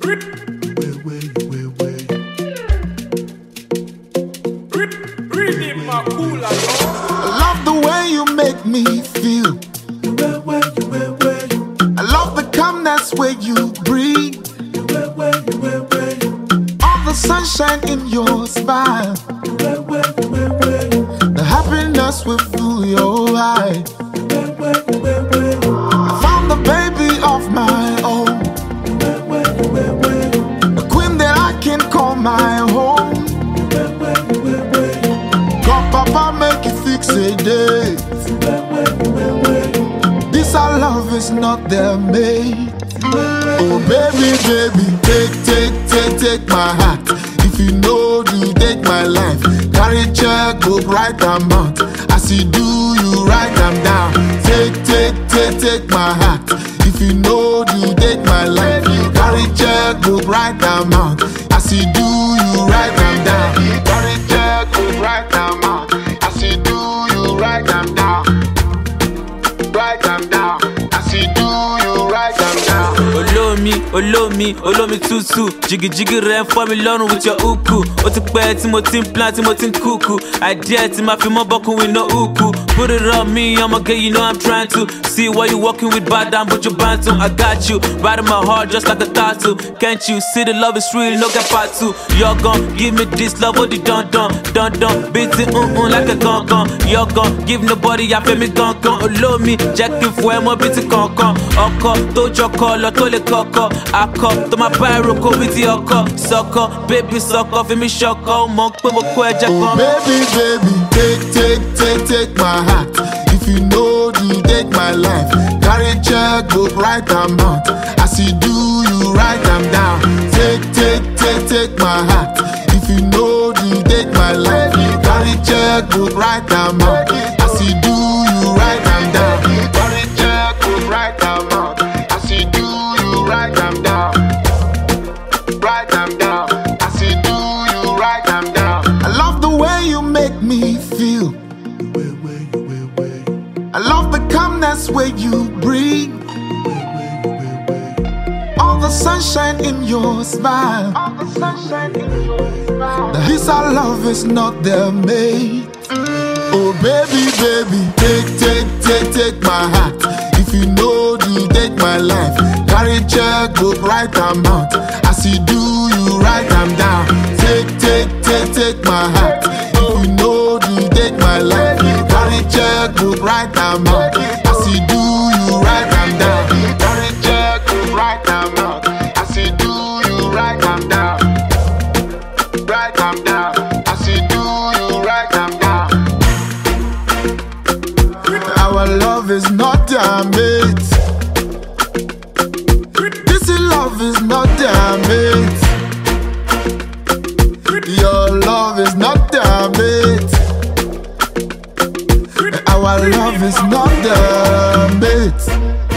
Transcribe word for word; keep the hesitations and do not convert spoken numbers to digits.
love the way you make me feel. I love the calmness where you breathe. All the sunshine in your smile. The happiness will fill your eye. I found the baby of my own, a queen that I can call my home. God, Papa, make it fix a day. This our love is not their mate. Oh baby, baby, take, take, take, take my heart. If you know you take my life, carry check, book, write them out. As you do, you write them down. Take, take, take, take my heart. If you know you take my life, carry check, book, write them out. As you do, you write them down. Carry check, book, write them out. As you do, you write them down. Write them down. As you do, you write them down. Olomi, Olomi, Olomi tutu. Jiggy jiggy rain for me alone with your uku. Otikpe ti mo tin plant, ti mo tin kuku. Idea ti ma fi mo boku with no uku. Put it on me, I'ma get you know I'm trying to. See why you walking with bad down, but you bantu. I got you, right in my heart just like a tattoo. Can't you see the love is real, no get part two. You're gone, give me this love, what the dun dun, dun dun. Beat it um um like a gun gun. You're gone, give nobody I feel me gun gun. Olomi, jacking for mo beat it con con. Oko, to your color, to le coco. I come to my pyro, go with the oko. Sucker, baby sucker, for me shocker. Monk, put my quaja oh, baby, baby, take, take, take, take my heart. If you know you take my life, carry check, book, write them out. As you do, you write them down. Take, take, take, take my heart. If you know you take my life, carry check, book, write them out. As you do, you write them down. Carry check, book, write them out. As you do, you write them down. Write them down. As you do, you write them down. I love the way you make me feel. I love the calmness where you breathe. All the sunshine in your smile. This our love is not their mate. Oh baby, baby, take, take, take, take my heart. If you know you take my life, carry check, book, write them out. As you do, you write them down. Take, take, take, take my heart. If you know you take my life, carry check, book, write them out. As you do, you write them down. Carry check, book, write them out. As you do, you write them down. Write them down. As you do, you write them down. Our love is not their mate. This love is not their mate. Your love is not their mate. Our love is not their mate.